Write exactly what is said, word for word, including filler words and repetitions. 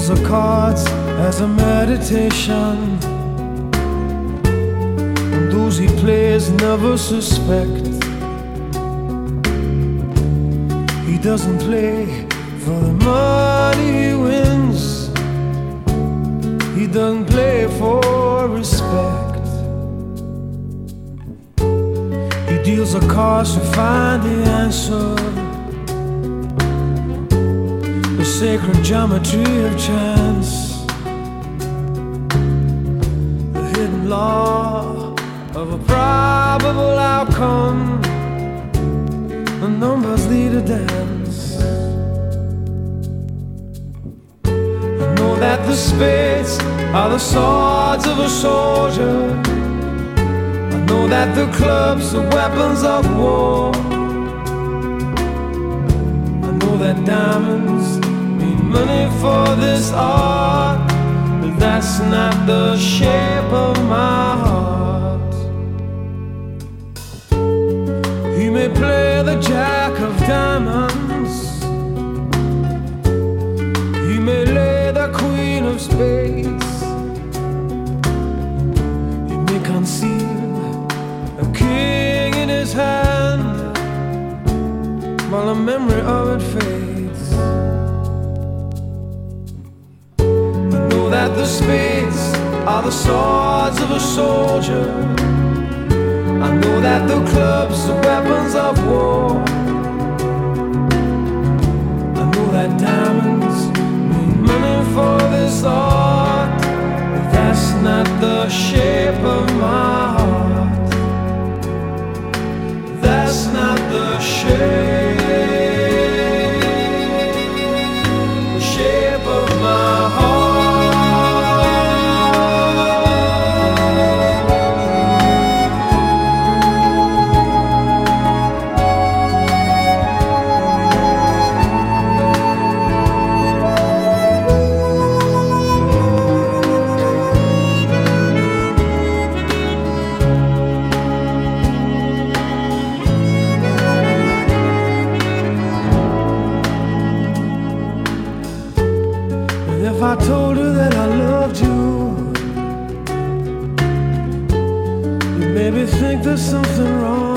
deals the cards as a meditation, and those he plays never suspect. He doesn't play for the money he wins, he doesn't play for respect. He deals the cards to find the answer, the sacred geometry of chance, the hidden law of a probable outcome. The numbers lead a dance. I know that the spades are the swords of a soldier, I know that the clubs are weapons of war, I know that diamonds mean money for this art, but that's not the shape of my heart. He may play the jack of diamonds, he may lay the queen of spades, he may conceal a king in his hand while the memory of it fades. I know that the spades are the swords of a soldier, I know that the clubs are weapons of war, I know that diamonds mean money for this art, but that's not the shape of my heart. That's not the shape, the shape of my heart. If I told you that I loved you, you maybe think there's something wrong.